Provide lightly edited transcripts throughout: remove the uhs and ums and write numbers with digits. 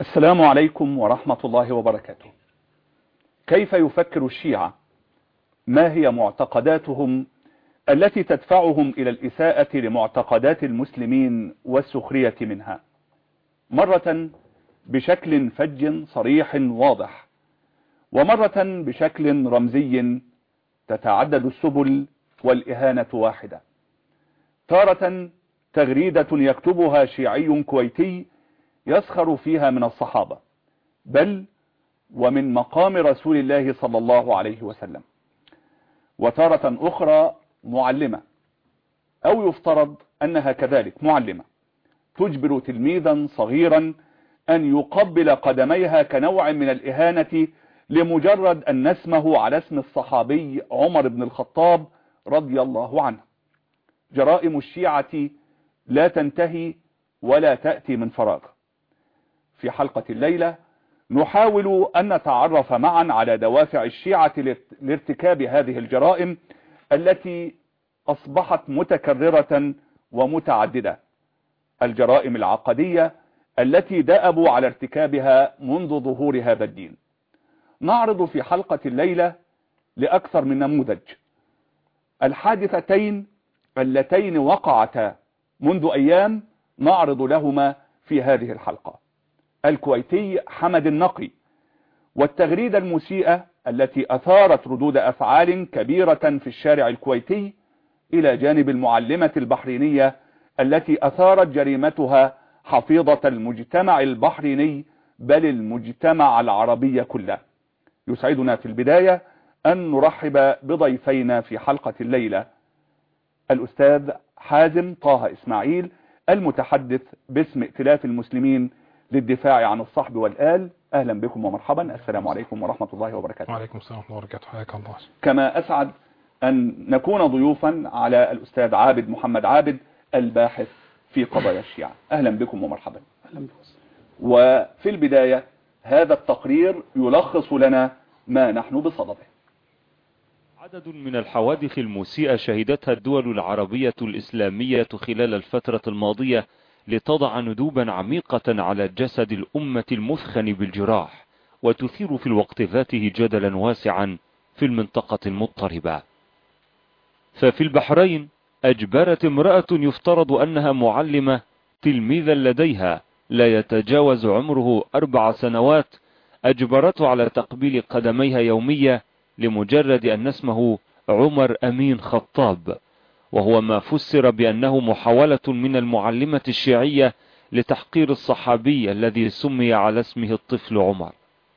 السلام عليكم ورحمة الله وبركاته. كيف يفكر الشيعة؟ ما هي معتقداتهم التي تدفعهم إلى الإساءة لمعتقدات المسلمين والسخرية منها؟ مرة بشكل فج صريح واضح، ومرة بشكل رمزي تتعدد السبل والإهانة واحدة. تارة تغريدة يكتبها شيعي كويتي يسخر فيها من الصحابة، بل ومن مقام رسول الله صلى الله عليه وسلم. وتارة أخرى معلمة، أو يفترض أنها كذلك معلمة، تجبر تلميذا صغيرا أن يقبل قدميها كنوع من الإهانة لمجرد أن نسمه على اسم الصحابي عمر بن الخطاب رضي الله عنه. جرائم الشيعة لا تنتهي ولا تأتي من فراغ. في حلقة الليلة نحاول أن نتعرف معا على دوافع الشيعة لارتكاب هذه الجرائم التي أصبحت متكررة ومتعددة، الجرائم العقدية التي دأبوا على ارتكابها منذ ظهور هذا الدين. نعرض في حلقة الليلة لأكثر من نموذج الحادثتين اللتين وقعتا منذ أيام، نعرض لهما في هذه الحلقة: الكويتي حمد النقي، والتغريدة المسيئة التي أثارت ردود أفعال كبيرة في الشارع الكويتي، إلى جانب المعلمة البحرينية التي أثارت جريمتها حفيظة المجتمع البحريني بل المجتمع العربي كله. يسعدنا في البداية أن نرحب بضيفينا في حلقة الليلة: الأستاذ حازم طه إسماعيل، المتحدث باسم ائتلاف المسلمين للدفاع عن الصحب والآل. أهلا بكم ومرحبا. السلام عليكم ورحمة الله وبركاته. وعليكم السلام ورحمة الله وبركاته. حياك الله. كما أسعد أن نكون ضيوفا على الأستاذ عابد محمد عابد، الباحث في قضايا الشيعة. أهلا بكم ومرحبا. أهلا بكم. وفي البداية هذا التقرير يلخص لنا ما نحن بصدده. عدد من الحوادث المسيئة شهدتها الدول العربية الإسلامية خلال الفترة الماضية لتضع ندوبا عميقة على جسد الأمة المثخن بالجراح، وتثير في الوقت ذاته جدلا واسعا في المنطقة المضطربة. ففي البحرين أجبرت امرأة يفترض أنها معلمة تلميذا لديها لا يتجاوز عمره 4 سنوات، أجبرته على تقبيل قدميها يوميا لمجرد أن اسمه عمر أمين خطاب، وهو ما فسر بأنه محاولة من المعلمة الشيعية لتحقير الصحابي الذي سمي على اسمه الطفل عمر.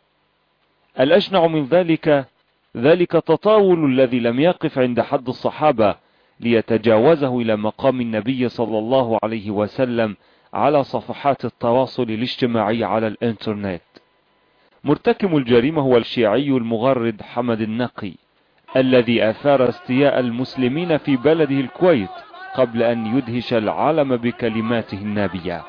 الأشنع من ذلك تطاول الذي لم يقف عند حد الصحابة ليتجاوزه إلى مقام النبي صلى الله عليه وسلم على صفحات التواصل الاجتماعي على الإنترنت. مرتكب الجريمة هو الشيعي المغرد حمد النقي، الذي أثار استياء المسلمين في بلده الكويت قبل أن يدهش العالم بكلماته النابية.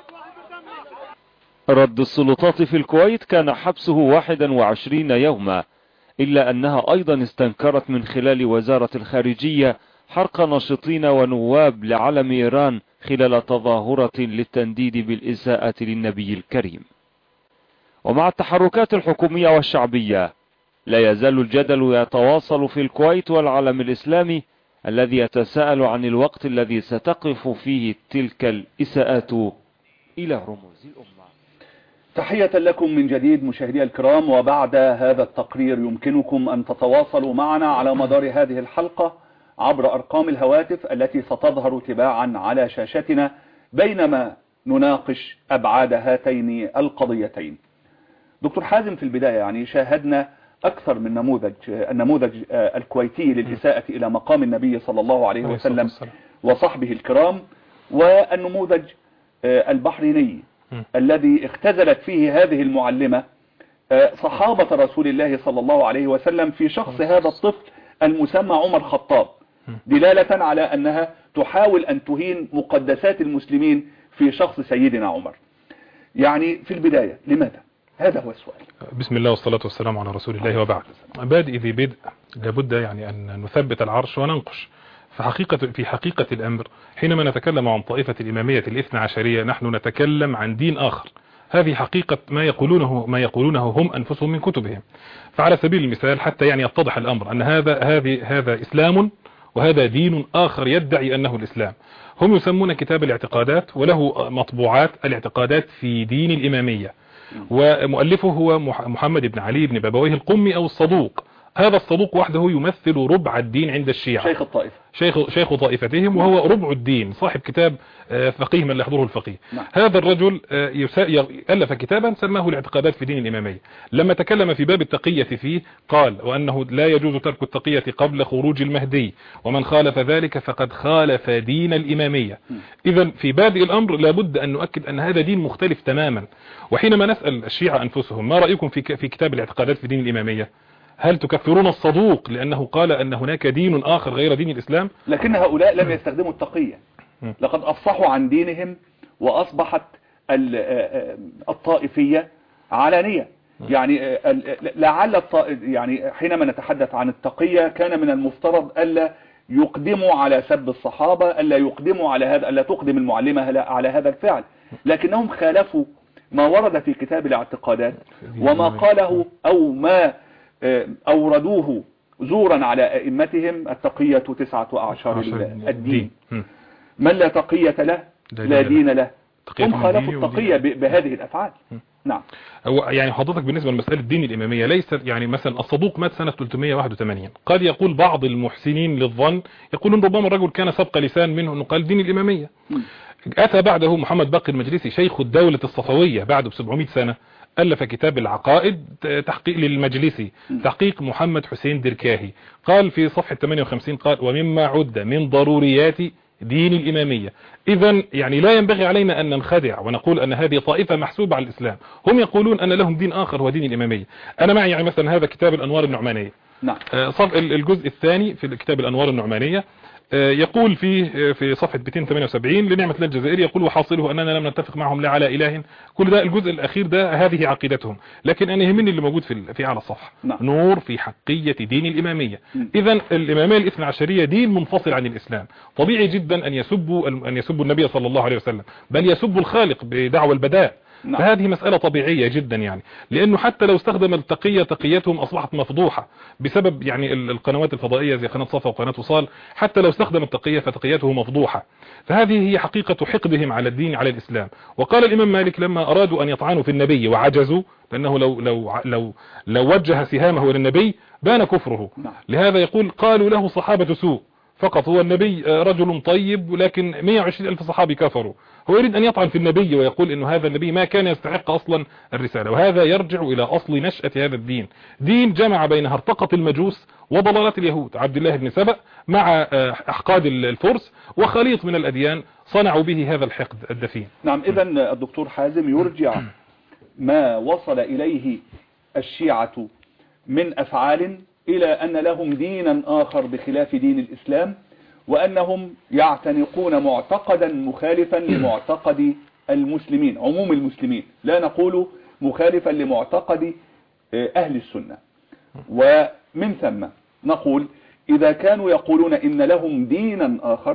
رد السلطات في الكويت كان حبسه 21 يوما، إلا أنها أيضا استنكرت من خلال وزارة الخارجية حرق ناشطين ونواب لعلم إيران خلال تظاهرة للتنديد بالإساءة للنبي الكريم. ومع التحركات الحكومية والشعبية لا يزال الجدل يتواصل في الكويت والعالم الإسلامي الذي يتساءل عن الوقت الذي ستقف فيه تلك الإساءات إلى رموز الأمة. تحية لكم من جديد مشاهدي الكرام، وبعد هذا التقرير يمكنكم أن تتواصلوا معنا على مدار هذه الحلقة عبر أرقام الهواتف التي ستظهر تباعا على شاشتنا بينما نناقش أبعاد هاتين القضيتين. دكتور حازم، في البداية يعني شاهدنا أكثر من النموذج الكويتي للإساءة إلى مقام النبي صلى الله عليه وسلم وصحبه الكرام، والنموذج البحريني الذي اختزلت فيه هذه المعلمة صحابة رسول الله صلى الله عليه وسلم في شخص هذا الطفل المسمى عمر خطاب، دلالة على أنها تحاول أن تهين مقدسات المسلمين في شخص سيدنا عمر. يعني في البداية لماذا؟ هذا هو السؤال. بسم الله والصلاة والسلام على رسول الله، وبعد. بادئ ذي بدء، لابد يعني أن نثبت العرش وننقش. في حقيقة الأمر حينما نتكلم عن طائفة الإمامية الاثنى عشرية نحن نتكلم عن دين آخر، هذه حقيقة ما يقولونه هم أنفسهم من كتبهم. فعلى سبيل المثال حتى يعني يتضح الأمر أن هذا إسلام وهذا دين آخر يدعي أنه الإسلام. هم يسمون كتاب الاعتقادات وله مطبوعات الاعتقادات في دين الإمامية، ومؤلفه هو محمد بن علي بن بابويه القمي أو الصدوق. هذا الصدوق وحده يمثل ربع الدين عند الشيعة، شيخ الطائفة، شيخ طائفتهم، وهو ربع الدين، صاحب كتاب فقيه من لا يحضره الفقيه. هذا الرجل ألف كتابا سماه الاعتقادات في دين الإمامية. لما تكلم في باب التقية فيه قال وأنه لا يجوز ترك التقية قبل خروج المهدي، ومن خالف ذلك فقد خالف دين الإمامية. إذا في بادئ الأمر لابد أن نؤكد أن هذا دين مختلف تماما. وحينما نسأل الشيعة أنفسهم ما رأيكم في كتاب الاعتقادات في دين الإمامية، هل تكفرون الصدوق لأنه قال أن هناك دين آخر غير دين الإسلام؟ لكن هؤلاء لم يستخدموا التقية، لقد أفصحوا عن دينهم وأصبحت الطائفية علانية. يعني لعل يعني حينما نتحدث عن التقية كان من المفترض ألا يقدموا على سب الصحابة، ألا يقدموا على هذا، ألا تقدم المعلمة على هذا الفعل، لكنهم خالفوا ما ورد في كتاب الاعتقادات وما قاله أو ما أوردوه زورا على أئمتهم. التقية 9 أعشار الدين، من لا تقية له لا دين له. هم خالفوا التقية بهذه الأفعال. نعم. يعني حضرتك بالنسبة لمسألة الدين الإمامية ليست يعني مثلا الصدوق مات سنة 381، قد يقول بعض المحسنين للظن يقولون ربما الرجل كان سبق لسان منه أنه قال دين الإمامية. أتى بعده محمد باقر المجلسي شيخ الدولة الصفوية بعده ب700 سنة، ألف كتاب العقائد تحقيق للمجلسي تحقيق محمد حسين دركاهي، قال في صفحة 58 قال ومما عد من ضروريات دين الإمامية. إذا يعني لا ينبغي علينا أن ننخدع ونقول أن هذه طائفة محسوبة على الإسلام. هم يقولون أن لهم دين آخر هو دين الإمامية. أنا معي يعني مثلا هذا كتاب الأنوار النعمانية، نعم، الجزء الثاني في كتاب الأنوار النعمانية يقول في صفحة 278 لنعمة الله الجزائري يقول وحاصله أننا لم نتفق معهم لا على إله. كل ده الجزء الأخير ده هذه عقيدتهم، لكن أنا يهمني اللي موجود في أعلى الصفحة. نور في حقية دين الإمامية. إذا الإمامية الاثنى عشرية دين منفصل عن الإسلام. طبيعي جدا أن يسبوا النبي صلى الله عليه وسلم، بل يسبوا الخالق بدعوى البداء. فهذه مسألة طبيعية جدا يعني، لأنه حتى لو استخدم التقية تقيتهم أصبحت مفضوحة بسبب يعني القنوات الفضائية زي قناة صفا وقناة وصال، حتى لو استخدم التقية فتقيته مفضوحة. فهذه هي حقيقة حقدهم على الدين على الإسلام. وقال الإمام مالك لما أرادوا أن يطعنوا في النبي وعجزوا، لأنه لو وجه سهامه للنبي بان كفره، لهذا يقول قالوا له صحابة سوء فقط، هو النبي رجل طيب ولكن 120,000 صحابي كفروا. هو يريد أن يطعن في النبي ويقول إنه هذا النبي ما كان يستحق أصلا الرسالة. وهذا يرجع إلى أصل نشأة هذا الدين، دين جمع بين هرطقة المجوس وضلالات اليهود عبد الله بن سبأ مع أحقاد الفرس وخليط من الأديان صنعوا به هذا الحقد الدفين. نعم. إذا الدكتور حازم يرجع ما وصل إليه الشيعة من أفعال إلى أن لهم دينا آخر بخلاف دين الإسلام، وأنهم يعتنقون معتقدا مخالفا لمعتقد المسلمين، عموم المسلمين، لا نقول مخالفا لمعتقد أهل السنة. ومن ثم نقول إذا كانوا يقولون إن لهم دينا آخر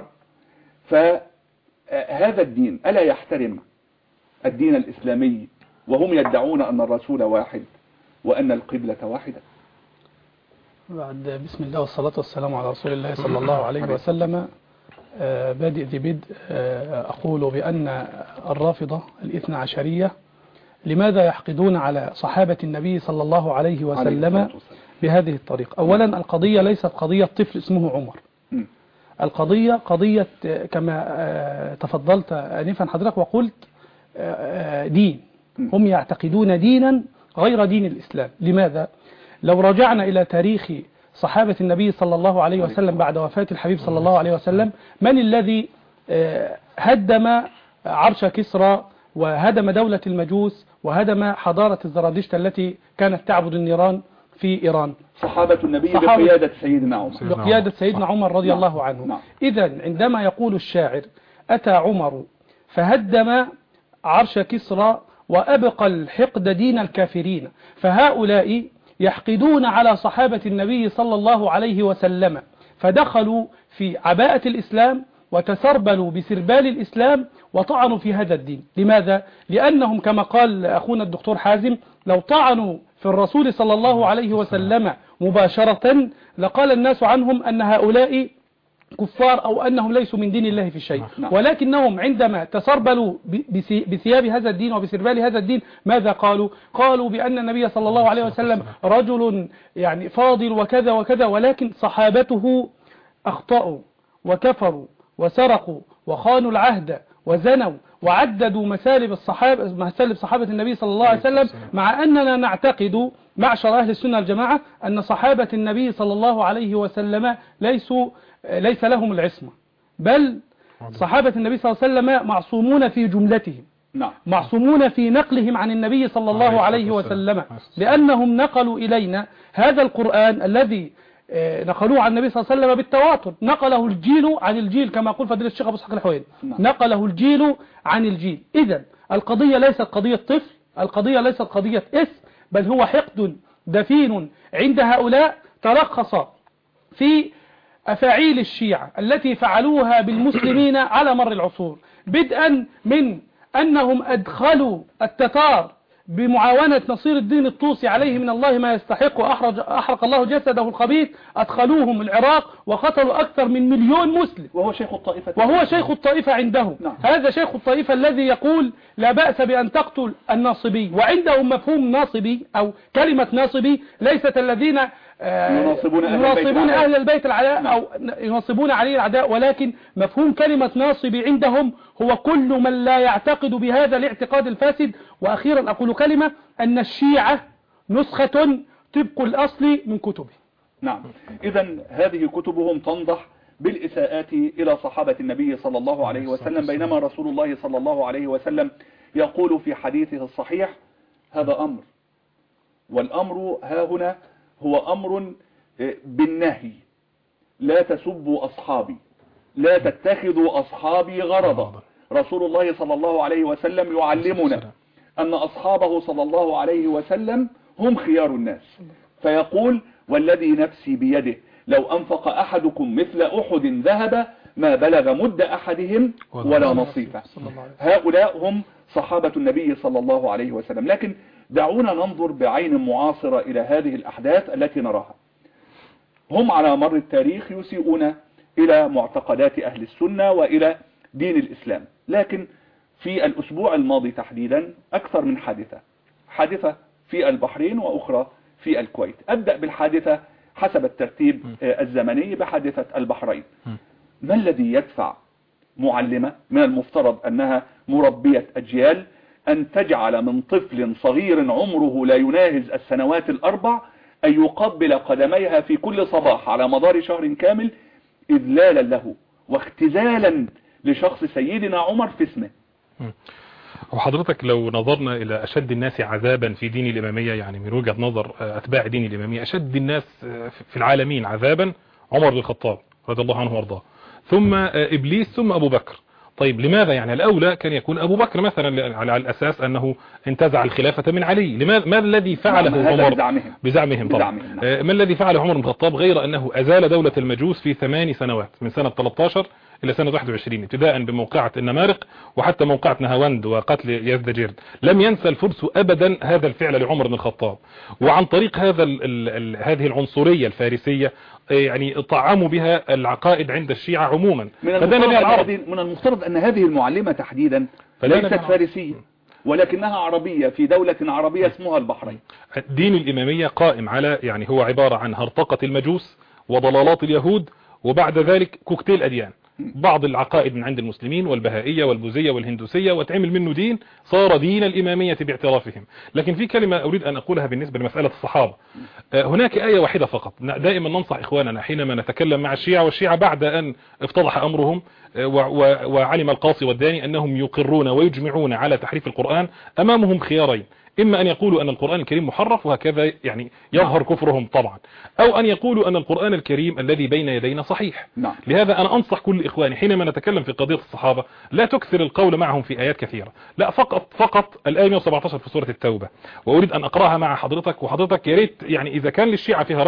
فهذا الدين ألا يحترم الدين الإسلامي وهم يدعون أن الرسول واحد وأن القبلة واحدة؟ بعد بسم الله والصلاة والسلام على رسول الله صلى الله عليه وسلم. بادئ ذي بدء أقول بأن الرافضة الاثنى عشرية لماذا يحقدون على صحابة النبي صلى الله عليه وسلم بهذه الطريقة؟ أولا القضية ليست قضية طفل اسمه عمر، القضية قضية كما تفضلت آنفا حضرتك وقلت دين، هم يعتقدون دينا غير دين الإسلام. لماذا؟ لو رجعنا إلى تاريخ صحابة النبي صلى الله عليه وسلم بعد وفاة الحبيب صلى الله عليه وسلم، من الذي هدم عرش كسرى وهدم دولة المجوس وهدم حضارة الزرادشت التي كانت تعبد النيران في إيران؟ صحابة النبي بقيادة سيدنا عمر رضي الله عنه. إذن عندما يقول الشاعر أتى عمر فهدم عرش كسرى وأبقى الحقد دين الكافرين، فهؤلاء يحقدون على صحابة النبي صلى الله عليه وسلم، فدخلوا في عباءة الإسلام وتسربلوا بسربال الإسلام وطعنوا في هذا الدين. لماذا؟ لأنهم كما قال أخونا الدكتور حازم لو طعنوا في الرسول صلى الله عليه وسلم مباشرة لقال الناس عنهم أن هؤلاء كفار أو أنهم ليسوا من دين الله في شيء. ولكنهم عندما تسربلوا بثياب هذا الدين وبسربال هذا الدين ماذا قالوا؟ قالوا بأن النبي صلى الله عليه وسلم رجل يعني فاضل وكذا وكذا، ولكن صحابته أخطأوا وكفروا وسرقوا وخانوا العهد وزنوا وعددوا مسالب صحابة النبي صلى الله عليه وسلم، مع أننا نعتقد معشر أهل السنة والجماعة أن صحابة النبي صلى الله عليه وسلم ليس لهم العصمة، بل صحابة النبي صلى الله عليه وسلم معصومون في جملتهم، معصومون في نقلهم عن النبي صلى الله عليه وسلم، لأنهم نقلوا إلينا هذا القرآن الذي نقلوه عن النبي صلى الله عليه وسلم بالتواتر، نقله الجيل عن الجيل كما يقول فضيلة الشيخ أبو إسحاق الحويني، نقله الجيل عن الجيل. إذن القضية ليست قضية طفل، القضية ليست قضية اسم، بل هو حقد دفين عند هؤلاء ترخص في أفاعيل الشيعة التي فعلوها بالمسلمين على مر العصور، بدءا من أنهم أدخلوا التتار بمعاونة نصير الدين الطوسي عليه من الله ما يستحق وأحرق الله جسده الخبيث، أدخلوهم العراق وقتلوا أكثر من 1,000,000 مسلم، وهو شيخ الطائفة عنده. هذا شيخ الطائفة الذي يقول لا بأس بأن تقتل الناصبي، وعندهم مفهوم ناصبي أو كلمة ناصبي ليست الذين يناصبون أهل البيت العداء أو يناصبون عليه العداء، ولكن مفهوم كلمة ناصبي عندهم هو كل من لا يعتقد بهذا الاعتقاد الفاسد. وأخيرا أقول كلمة، أن الشيعة نسخة طبق الأصل من كتبه. نعم، إذن هذه كتبهم تنضح بالإساءات إلى صحابة النبي صلى الله عليه وسلم، بينما رسول الله صلى الله عليه وسلم يقول في حديثه الصحيح هذا أمر، والأمر ها هنا هو أمر بالنهي، لا تسبوا أصحابي، لا تتخذوا أصحابي غرضا. رسول الله صلى الله عليه وسلم يعلمنا أن أصحابه صلى الله عليه وسلم هم خيار الناس، فيقول والذي نفسي بيده لو أنفق أحدكم مثل أحد ذهب ما بلغ مد أحدهم ولا نصيفه. هؤلاء هم صحابة النبي صلى الله عليه وسلم. لكن دعونا ننظر بعين معاصرة إلى هذه الأحداث التي نراها. هم على مر التاريخ يسيئون إلى معتقدات أهل السنة وإلى دين الإسلام، لكن في الأسبوع الماضي تحديدا أكثر من حادثة في البحرين وأخرى في الكويت. أبدأ بالحادثة حسب الترتيب الزمني بحادثة البحرين. ما الذي يدفع معلمة من المفترض أنها مربية أجيال أن تجعل من طفل صغير عمره لا يناهز السنوات الأربع أن يقبل قدميها في كل صباح على مدار شهر كامل إذلالا له واختزالا لشخص سيدنا عمر في اسمه؟ وحضرتك لو نظرنا إلى أشد الناس عذابا في دين الإمامية، يعني من وجهة نظر أتباع دين الإمامية أشد الناس في العالمين عذابا عمر بن الخطاب رضي الله عنه وارضاه، ثم إبليس، ثم أبو بكر. طيب لماذا؟ يعني الأولى كان يكون أبو بكر مثلا على الأساس أنه انتزع الخلافة من علي. ما الذي فعله عمر بزعمهم طبعا؟ ما الذي فعله عمر بن الخطاب غير أنه أزال دولة المجوس في 8 سنوات من سنة 13 إلى سنة 21، ابتداء بموقعة النمارق وحتى موقعة نهاوند وقتل يزدجرد. لم ينسى الفرس أبدا هذا الفعل لعمر بن الخطاب، وعن طريق هذه العنصرية الفارسية يعني طعموا بها العقائد عند الشيعة عموما. من المفترض أن هذه المعلمة تحديدا ليست فارسية ولكنها عربية في دولة عربية اسمها البحرين. دين الإمامية قائم على يعني هو عبارة عن هرطقة المجوس وضلالات اليهود، وبعد ذلك كوكتيل أديان، بعض العقائد من عند المسلمين والبهائية والبوذية والهندوسية، وتعمل منه دين صار دين الإمامية باعترافهم. لكن في كلمة أريد أن أقولها بالنسبة لمسألة الصحابة. هناك آية واحدة فقط. دائما ننصح إخواننا حينما نتكلم مع الشيعة، والشيعة بعد أن افتضح أمرهم وعلم القاصي والداني أنهم يقرون ويجمعون على تحريف القرآن، أمامهم خيارين: إما أن يقولوا أن القرآن الكريم محرف وهكذا يعني يظهر كفرهم طبعا، أو أن يقولوا أن القرآن الكريم الذي بين يدينا صحيح. لهذا أنا أنصح كل إخواني حينما نتكلم في قضية الصحابة لا تكثر القول معهم في آيات كثيرة، لا، فقط الآية 117 في سورة التوبة، وأريد أن أقرأها مع حضرتك، وحضرتك يا ريت يعني إذا كان للشيعة فيها رد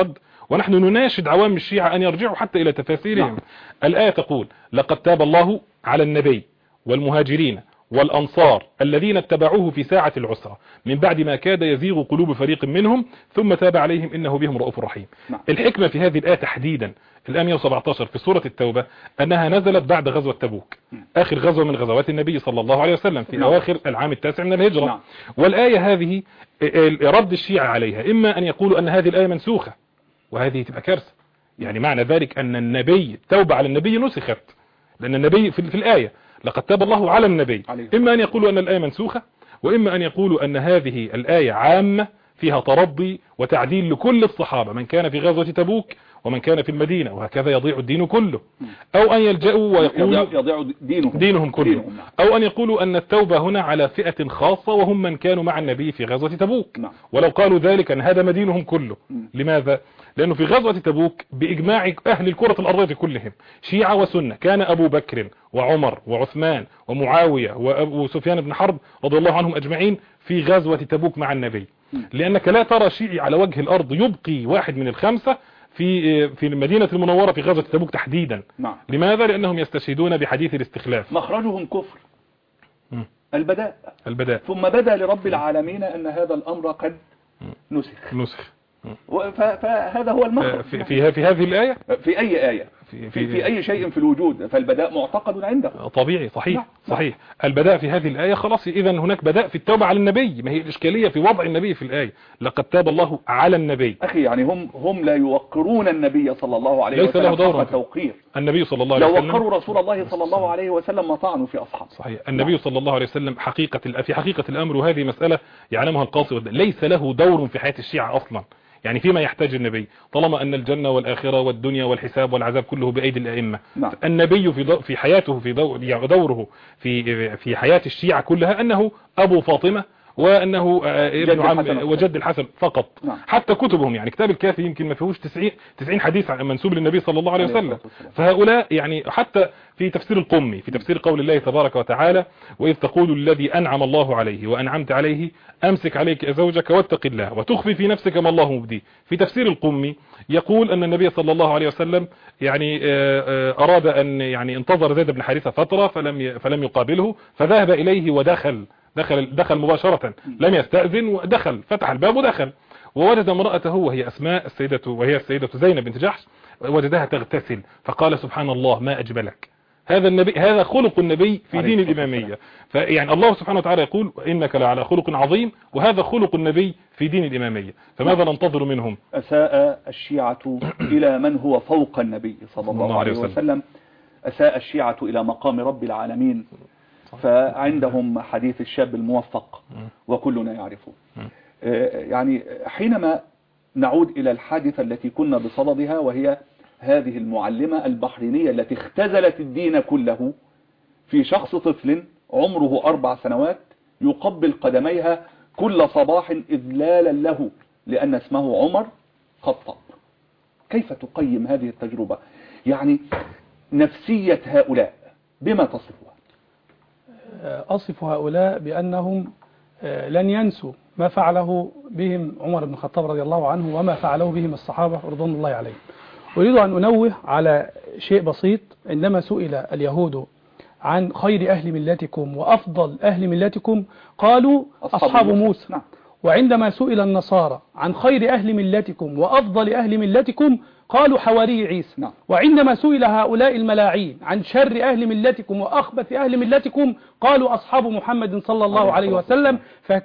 ونحن نناشد عوام الشيعة أن يرجعوا حتى إلى تفاسيرهم. الآية تقول لقد تاب الله على النبي والمهاجرين والأنصار الذين اتبعوه في ساعة العسرة من بعد ما كاد يزيغ قلوب فريق منهم ثم تاب عليهم إنه بهم رؤوف رحيم. الحكمة في هذه الآية تحديدا الآية 117 في سورة التوبة أنها نزلت بعد غزوة تبوك، آخر غزوة من غزوات النبي صلى الله عليه وسلم في أواخر العام 9 من الهجرة. والآية هذه رد الشيعة عليها إما أن يقولوا أن هذه الآية منسوخة، وهذه تبقى كارثة. يعني معنى ذلك أن النبي التوبة على النبي نسخت، لأن النبي في الآية لقد تاب الله على النبي. إما أن يقولوا أن الآية منسوخة، وإما أن يقولوا أن هذه الآية عامة فيها ترضي وتعديل لكل الصحابة من كان في غزوة تبوك ومن كان في المدينة، وهكذا يضيع الدين كله. أو أن يلجأوا ويقولوا يضيع دينهم كله. أو أن يقولوا أن التوبة هنا على فئة خاصة وهم من كانوا مع النبي في غزوة تبوك. ولو قالوا ذلك أن هذا دينهم كله. لماذا؟ لأنه في غزوة تبوك بإجماع أهل الكرة الأرضية كلهم شيعة وسنة كان أبو بكر وعمر وعثمان ومعاوية وأبو سفيان بن حرب رضي الله عنهم أجمعين في غزوة تبوك مع النبي. لأنك لا ترى شيعي على وجه الأرض يبقي واحد من الخمسة في المدينة المنورة في غزوة تبوك تحديدا. لماذا؟ لأنهم يستشهدون بحديث الاستخلاف. مخرجهم كفر البداء ثم بدا لرب العالمين أن هذا الأمر قد نسخ. فهذا هو المخرج في هذه الآية، في أي آية، في أي شيء في الوجود، فالبداء معتقد عنده. طبيعي، صحيح. البداء في هذه الآية خلاص، إذا هناك بداء في التوبة على النبي. ما هي الإشكالية في وضع النبي في الآية لقد تاب الله على النبي. أخي يعني هم لا يوقرون النبي صلى الله عليه وسلم، ليس له دور توقير النبي صلى الله عليه وسلم. لو وقروا رسول الله صلى الله عليه وسلم ما طعنوا في أصحابه. صحيح. النبي صلى الله عليه وسلم في حقيقة الأمر، وهذه مسألة يعلمها القاصي، ليس له دور في حياة الشيعة أصلا. يعني فيما يحتاج النبي، طالما أن الجنة والآخرة والدنيا والحساب والعذاب كله بأيدي الأئمة. النبي في حياته دوره في حياة الشيعة كلها أنه أبو فاطمة وأنه ابن عم وجد الحسن فقط. حتى كتبهم، يعني كتاب الكافي يمكن ما فيهوش 90 حديث منسوب للنبي صلى الله عليه وسلم. فهؤلاء يعني حتى في تفسير القمي، في تفسير قول الله تبارك وتعالى وإذ تقول الذي أنعم الله عليه وأنعمت عليه أمسك عليك زوجك واتق الله وتخفي في نفسك ما الله مبديه، في تفسير القمي يقول أن النبي صلى الله عليه وسلم يعني أراد أن يعني انتظر زيد بن حارثة فترة فلم يقابله، فذهب إليه ودخل مباشرة، لم يستأذن، ودخل فتح الباب ودخل، ووجد امرأته وهي السيدة زينب بنت جحش، وجدها تغتسل، فقال سبحان الله ما أجملك. هذا خلق النبي في دين الإمامية. فيعني الله سبحانه وتعالى يقول إنك لعلى خلق عظيم، وهذا خلق النبي في دين الإمامية. فماذا ننتظر منهم؟ أساء الشيعة إلى من هو فوق النبي صلى الله عليه وسلم، أساء الشيعة إلى مقام رب العالمين، فعندهم حديث الشاب الموفق وكلنا يعرفه. يعني حينما نعود إلى الحادثة التي كنا بصددها، وهي هذه المعلمة البحرينية التي اختزلت الدين كله في شخص طفل عمره 4 سنوات يقبل قدميها كل صباح إذلالا له لأن اسمه عمر خطاب. كيف تقيم هذه التجربة؟ يعني نفسية هؤلاء بما تصفها؟ أصف هؤلاء بأنهم لن ينسوا ما فعله بهم عمر بن الخطاب رضي الله عنه وما فعله بهم الصحابة رضوان الله عليهم. أريد أن أنوه على شيء بسيط. عندما سئل اليهود عن خير أهل ملتكم وأفضل أهل ملتكم قالوا أصحاب موسى. وعندما سئل النصارى عن خير أهل ملتكم وأفضل أهل ملتكم قالوا حواري عيسى. وعندما سئل هؤلاء الملاعين عن شر أهل ملتكم وأخبث أهل ملتكم قالوا أصحاب محمد صلى الله عليه وسلم.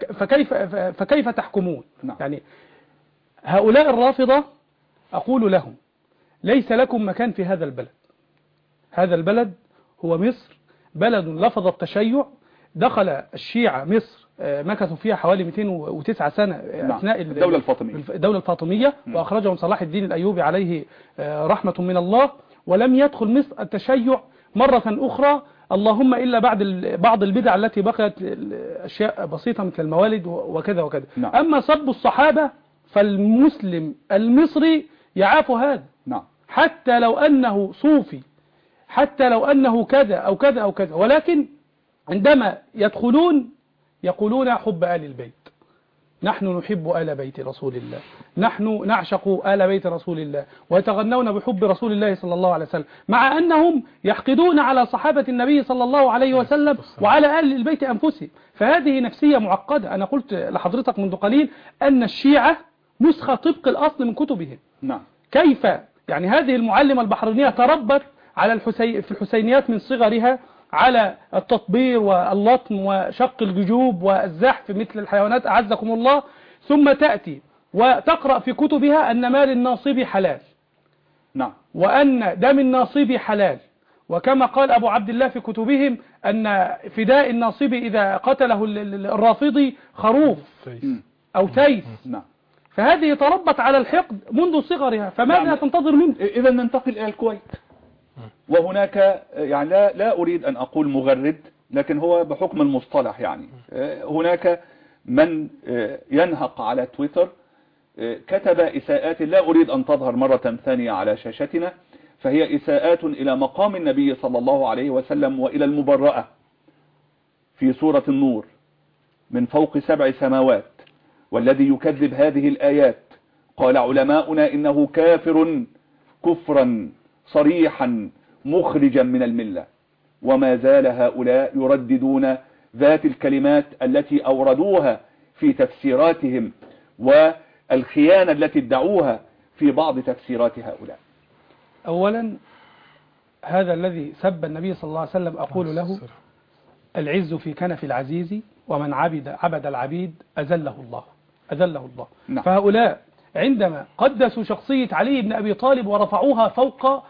فكيف تحكمون؟ يعني هؤلاء الرافضة أقول لهم ليس لكم مكان في هذا البلد. هذا البلد هو مصر، بلد لفظ التشيع. دخل الشيعة مصر مكثوا فيها حوالي 209 سنة أثناء الدولة الفاطمية، وأخرجهم صلاح الدين الأيوبي عليه رحمة من الله، ولم يدخل مصر التشيع مرة أخرى، اللهم إلا بعض البدع التي بقيت أشياء بسيطة مثل الموالد وكذا وكذا. أما سب الصحابة فالمسلم المصري يعاف هذا، حتى لو أنه صوفي، حتى لو أنه كذا أو كذا أو كذا، ولكن عندما يدخلون يقولون حب آل البيت، نحن نحب آل بيت رسول الله، نحن نعشق آل بيت رسول الله، ويتغنون بحب رسول الله صلى الله عليه وسلم، مع أنهم يحقدون على صحابة النبي صلى الله عليه وسلم وعلى آل البيت أنفسهم. فهذه نفسية معقدة. أنا قلت لحضرتك منذ قليل أن الشيعة نسخة طبق الأصل من كتبهم. نعم. كيف يعني هذه المعلمة البحرينية تربت على في الحسينيات من صغرها على التطبير واللطم وشق الجيوب والزحف مثل الحيوانات أعزكم الله، ثم تأتي وتقرأ في كتبها أن مال الناصب حلال، نعم، وأن دم الناصب حلال، وكما قال أبو عبد الله في كتبهم أن فداء الناصب إذا قتله الرافضي خروف أو تيس. نعم. فهذه تربت على الحقد منذ صغرها، فماذا نعم. تنتظر منه؟ إذا ننتقل إلى الكويت، وهناك يعني لا أريد أن أقول مغرد، لكن هو بحكم المصطلح يعني هناك من ينهق على تويتر كتب إساءات لا أريد أن تظهر مرة ثانية على شاشتنا، فهي إساءات إلى مقام النبي صلى الله عليه وسلم وإلى المبرأة في سورة النور من فوق 7 سماوات، والذي يكذب هذه الآيات قال علماؤنا إنه كافر كفرا صريحا مخرجا من الملة. وما زال هؤلاء يرددون ذات الكلمات التي أوردوها في تفسيراتهم والخيانة التي ادعوها في بعض تفسيرات هؤلاء. أولا هذا الذي سب النبي صلى الله عليه وسلم أقول له العز في كنف العزيز، ومن عبد العبيد أذله الله. نعم. فهؤلاء عندما قدسوا شخصية علي بن أبي طالب ورفعوها فوق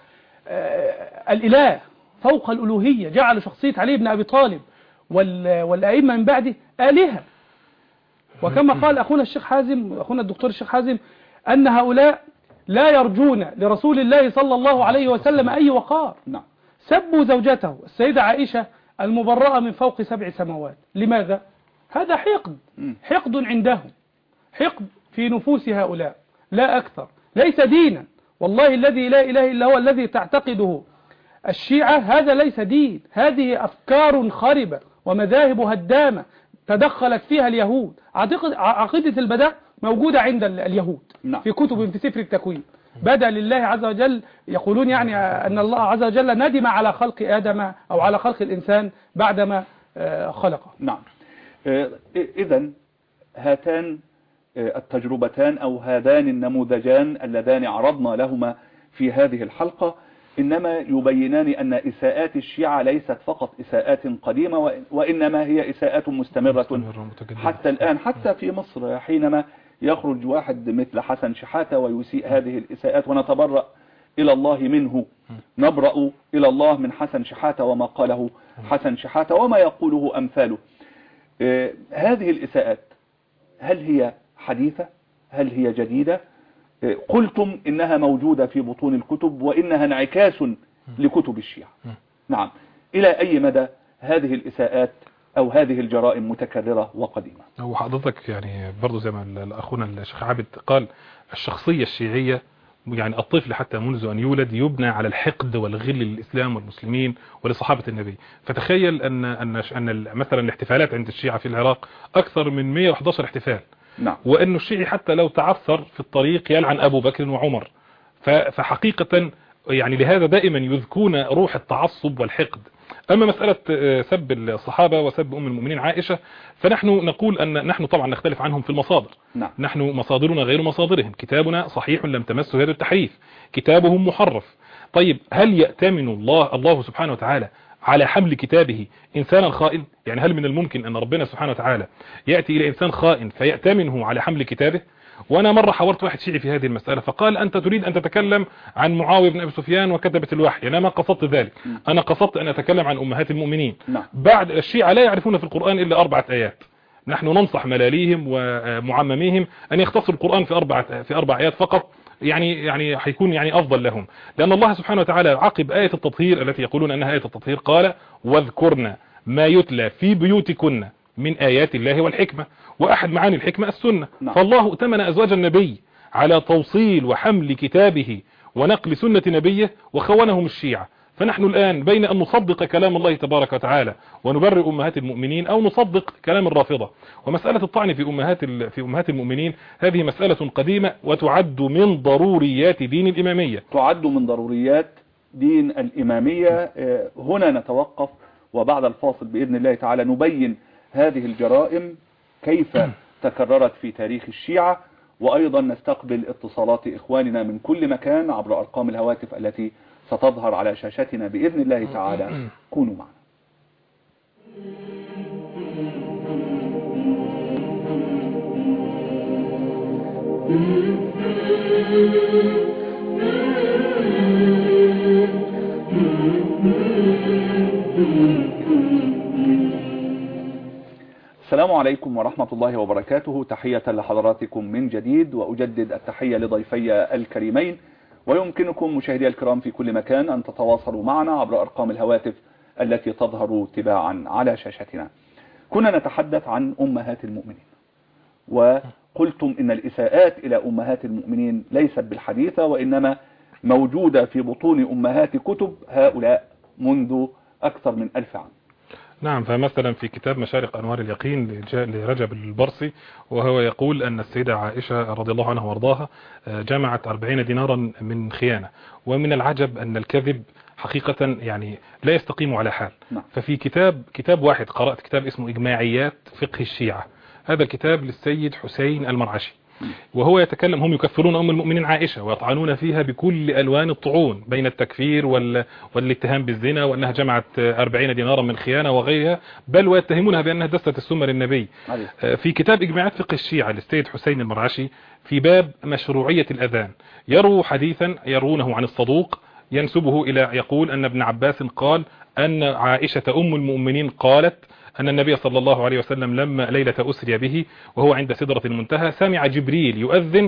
الإله، فوق الألوهية، جعلوا شخصية علي بن أبي طالب والأئمة من بعده آلهة. وكما قال أخونا الدكتور الشيخ حازم أن هؤلاء لا يرجون لرسول الله صلى الله عليه وسلم أي وقار. نعم. سبوا زوجته السيدة عائشة المبرأة من فوق 7 سماوات. لماذا؟ هذا حقد عندهم، حقد في نفوس هؤلاء لا أكثر، ليس دينا. والله الذي لا إله إلا هو الذي تعتقده الشيعة هذا ليس دين، هذه أفكار خربة ومذاهب هدامة تدخلت فيها اليهود. عقيدة البداء موجودة عند اليهود في كتب في سفر التكوين. بدأ لله عز وجل، يقولون يعني أن الله عز وجل ندم على خلق آدم أو على خلق الإنسان بعدما خلقه. نعم. إذن هاتان التجربتان أو هذان النموذجان اللذان عرضنا لهما في هذه الحلقة إنما يبينان أن إساءات الشيعة ليست فقط إساءات قديمة، وإنما هي إساءات مستمرة حتى الآن. حتى في مصر حينما يخرج واحد مثل حسن شحاتة ويسيء هذه الإساءات ونتبرأ إلى الله منه، نبرأ إلى الله من حسن شحاتة وما قاله حسن شحاتة وما يقوله أمثاله. هذه الإساءات هل هي حديثة؟ هل هي جديدة؟ قلتم إنها موجودة في بطون الكتب وإنها انعكاس لكتب الشيعة. نعم. إلى أي مدى هذه الإساءات أو هذه الجرائم متكررة وقديمة؟ هو حضرتك يعني برضو زي ما أخونا الشيخ عابد قال، الشخصية الشيعية يعني الطفل حتى منذ أن يولد يبنى على الحقد والغل للإسلام والمسلمين ولصحابة النبي. فتخيل أن مثلا الاحتفالات عند الشيعة في العراق أكثر من 111 احتفال. نعم. وأنه الشيعي حتى لو تعثر في الطريق يلعن أبو بكر وعمر. فحقيقة يعني لهذا دائما يذكون روح التعصب والحقد. أما مسألة سب الصحابة وسب أم المؤمنين عائشة فنحن نقول أن نحن طبعا نختلف عنهم في المصادر. نعم. نحن مصادرنا غير مصادرهم، كتابنا صحيح لم تمسه هذا التحريف، كتابهم محرف. طيب هل يأتمن الله سبحانه وتعالى على حمل كتابه إنسانا خائن؟ يعني هل من الممكن أن ربنا سبحانه وتعالى يأتي إلى إنسان خائن فيأتمنه على حمل كتابه؟ وأنا مرة حاورت واحد شيعي في هذه المسألة فقال أنت تريد أن تتكلم عن معاوية بن أبي سفيان وكتبة الوحي. أنا ما قصدت ذلك، أنا قصدت أن أتكلم عن أمهات المؤمنين. بعد الشيعة لا يعرفون في القرآن إلا 4 آيات. نحن ننصح ملاليهم ومعمميهم أن يختصروا القرآن في 4 آيات فقط، يعني حيكون يعني أفضل لهم. لأن الله سبحانه وتعالى عقب آية التطهير التي يقولون أنها آية التطهير قال واذكرنا ما يتلى في بيوتكن من آيات الله والحكمة، وأحد معاني الحكمة السنة. فالله ائتمن أزواج النبي على توصيل وحمل كتابه ونقل سنة نبيه وخونهم الشيعة. فنحن الآن بين أن نصدق كلام الله تبارك وتعالى ونبرئ أمهات المؤمنين أو نصدق كلام الرافضة. ومسألة الطعن في أمهات المؤمنين هذه مسألة قديمة وتعد من ضروريات دين الإمامية. تعد من ضروريات دين الإمامية. هنا نتوقف، وبعد الفاصل بإذن الله تعالى نبين هذه الجرائم كيف تكررت في تاريخ الشيعة، وأيضا نستقبل اتصالات إخواننا من كل مكان عبر أرقام الهواتف التي ستظهر على شاشتنا بإذن الله تعالى. كونوا معنا. السلام عليكم ورحمة الله وبركاته. تحية لحضراتكم من جديد، وأجدد التحية لضيفي الكريمين. ويمكنكم مشاهدي الكرام في كل مكان أن تتواصلوا معنا عبر أرقام الهواتف التي تظهر تباعا على شاشتنا. كنا نتحدث عن أمهات المؤمنين، وقلتم إن الإساءات إلى أمهات المؤمنين ليست بالحديثة، وإنما موجودة في بطون أمهات كتب هؤلاء منذ أكثر من 1000 عام. نعم، فمثلا في كتاب مشارق أنوار اليقين لرجب البرصي، وهو يقول أن السيدة عائشة رضي الله عنها وارضاها جمعت 40 دينارا من خيانة. ومن العجب أن الكذب حقيقة يعني لا يستقيم على حال. ففي كتاب واحد قرأت كتاب اسمه إجماعيات فقه الشيعة. هذا الكتاب للسيد حسين المرعشي، وهو يتكلم، هم يكفرون أم المؤمنين عائشة ويطعنون فيها بكل ألوان الطعون بين التكفير والاتهام بالزنا، وأنها جمعت 40 دينارا من خيانة وغيرها، بل ويتهمونها بأنها دست السم للنبي. في كتاب إجماعات فقه الشيعة للسيد حسين المرعشي في باب مشروعية الأذان يروي حديثا يرونه عن الصدوق ينسبه إلى، يقول أن ابن عباس قال أن عائشة أم المؤمنين قالت أن النبي صلى الله عليه وسلم لما ليلة أسري به وهو عند سدرة المنتهى سمع جبريل يؤذن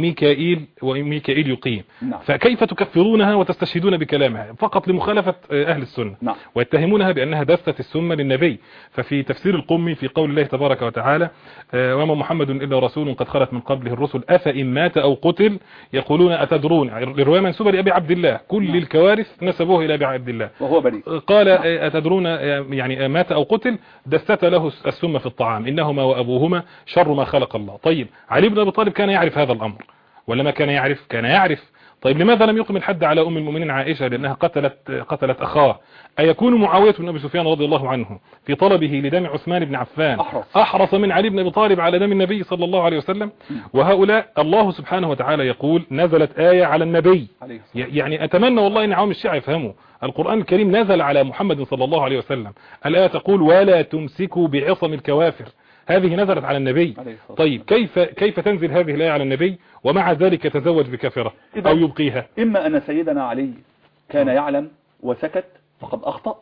وميكائيل يقيم. فكيف تكفرونها وتستشهدون بكلامها فقط لمخالفة أهل السنة ويتهمونها بأنها دست السم للنبي؟ ففي تفسير القمي في قول الله تبارك وتعالى وما محمد إلا رسول قد خلت من قبله الرسل أفإن مات أو قتل يقولون أتدرون، الرواية منسوبة لأبي عبد الله، كل الكوارث نسبوه إلى أبي عبد الله وهو بريء. قال أتدرون يعني مات أو قتل دست له السم في الطعام إنهما وأبوهما شر ما خلق الله. طيب علي بن أبي طالب كان يعرف هذا الأمر ولا ما كان يعرف؟ كان يعرف. طيب لماذا لم يقم الحد على أم المؤمنين عائشة لأنها قتلت أخاه؟ أيكون معاوية بن أبي سفيان رضي الله عنه في طلبه لدم عثمان بن عفان أحرص من علي بن أبي طالب على دم النبي صلى الله عليه وسلم؟ وهؤلاء الله سبحانه وتعالى يقول نزلت آية على النبي. يعني أتمنى والله أن عوام الشيعة يفهموا القرآن الكريم نزل على محمد صلى الله عليه وسلم. الآية تقول ولا تمسكوا بعصم الكوافر، هذه نزلت على النبي. طيب كيف تنزل هذه الآية على النبي ومع ذلك تزوج بكافرة أو يبقيها؟ إما أن سيدنا علي كان يعلم وسكت فقد أخطأ،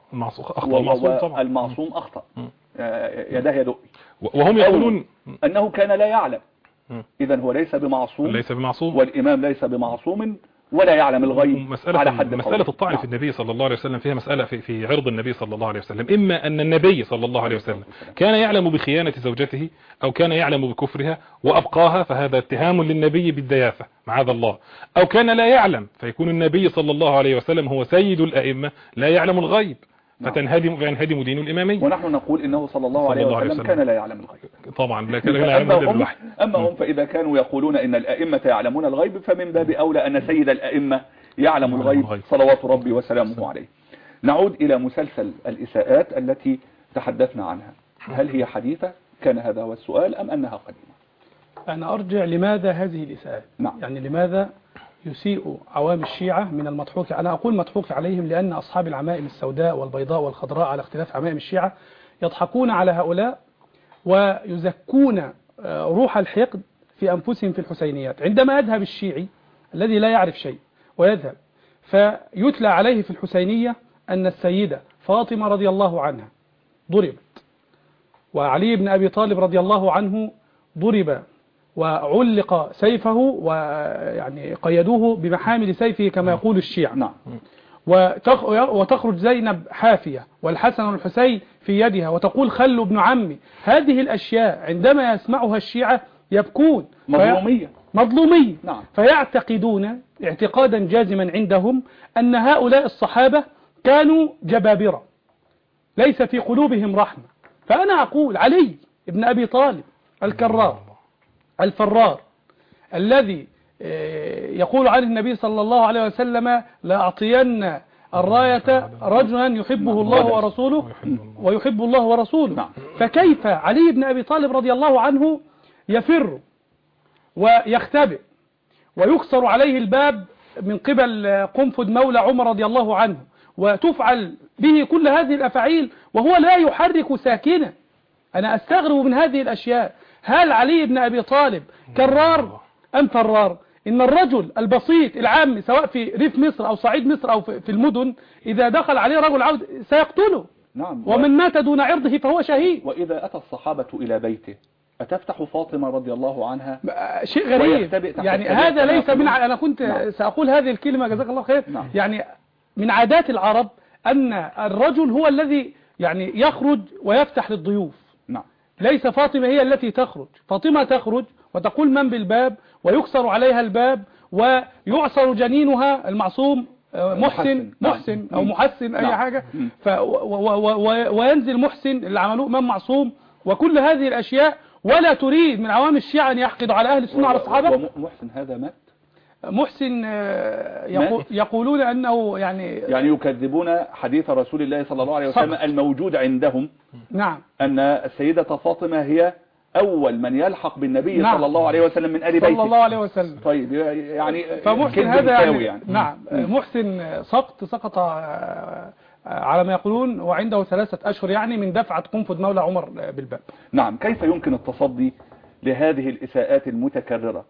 المعصوم أخطأ يده يدق، وهم يقولون أنه كان لا يعلم، إذن هو ليس بمعصوم والإمام ليس بمعصوم ولا يعلم الغيب. مسألة الطعن في النبي صلى الله عليه وسلم فيها مسألة في عرض النبي صلى الله عليه وسلم. إما أن النبي صلى الله عليه وسلم كان يعلم بخيانة زوجته أو كان يعلم بكفرها وأبقاها، فهذا اتهام للنبي بالدياثة معاذ الله، أو كان لا يعلم فيكون النبي صلى الله عليه وسلم هو سيد الأئمة لا يعلم الغيب فينهدم دين الإمامية. ونحن نقول إنه صلى الله عليه وسلم كان لا يعلم الغيب طبعا، لا كان يعلم الوحي. أما هم فإذا كانوا يقولون إن الأئمة يعلمون الغيب فمن باب أولى أن سيد الأئمة يعلم الغيب صلوات ربي وسلامه عليه. نعود إلى مسلسل الإساءات التي تحدثنا عنها، هل هي حديثة؟ كان هذا هو السؤال أم أنها قديمة؟ أنا أرجع لماذا هذه الإساءات؟ يعني لماذا يسيء عوام الشيعة من المضحوك؟ أنا أقول مضحوك عليهم لأن أصحاب العمائم السوداء والبيضاء والخضراء على اختلاف عمائم الشيعة يضحكون على هؤلاء ويزكون روح الحقد في أنفسهم في الحسينيات. عندما يذهب الشيعي الذي لا يعرف شيء ويذهب فيتلى عليه في الحسينية أن السيدة فاطمة رضي الله عنها ضربت، وعلي بن أبي طالب رضي الله عنه ضرب وعلق سيفه ويعني قيدوه بمحامل سيفه كما يقول الشيعة. وتخرج زينب حافية والحسن والحسين في يدها وتقول خلوا ابن عمي. هذه الأشياء عندما يسمعها الشيعة يبكون، مظلومية مظلومين. نعم. فيعتقدون اعتقادا جازما عندهم أن هؤلاء الصحابة كانوا جبابرة ليس في قلوبهم رحمة. فأنا أقول علي ابن أبي طالب الكرار الفرار الذي يقول عنه النبي صلى الله عليه وسلم لأعطين الراية رجلا يحبه الله ورسوله ويحب الله ورسوله. فكيف علي بن أبي طالب رضي الله عنه يفر ويختبئ ويكسر عليه الباب من قبل قنفذ مولى عمر رضي الله عنه وتفعل به كل هذه الأفعيل وهو لا يحرك ساكنة؟ أنا أستغرب من هذه الأشياء. هل علي بن أبي طالب كرار أم فرار؟ إن الرجل البسيط العام سواء في ريف مصر أو صعيد مصر أو في المدن إذا دخل عليه رجل عود سيقتله. نعم. ومن مات دون عرضه فهو شهيد. وإذا أتى الصحابة إلى بيته أتفتح فاطمة رضي الله عنها؟ شيء غريب يعني. هذا ليس من أنا كنت سأقول هذه الكلمة جزاك الله خير. يعني من عادات العرب أن الرجل هو الذي يعني يخرج ويفتح للضيوف. ليس فاطمة هي التي تخرج. فاطمة تخرج وتقول من بالباب ويكسر عليها الباب ويعصر جنينها المعصوم محسن أو محسن أي حاجة وينزل محسن اللي عملوه إمام معصوم وكل هذه الأشياء. ولا تريد من عوام الشيعة أن يحقدوا على أهل السنة على الصحابة. محسن هذا مات؟ محسن يقولون أنه يعني يكذبون حديث رسول الله صلى الله عليه وسلم الموجود عندهم. نعم. أن السيدة فاطمة هي أول من يلحق بالنبي صلى الله عليه وسلم من آل بيته صلى الله عليه وسلم. طيب يعني فمحسن هذا يعني نعم. محسن سقط على ما يقولون وعنده 3 أشهر يعني من دفعة قنفذ مولى عمر بالباب. نعم. كيف يمكن التصدي لهذه الإساءات المتكررة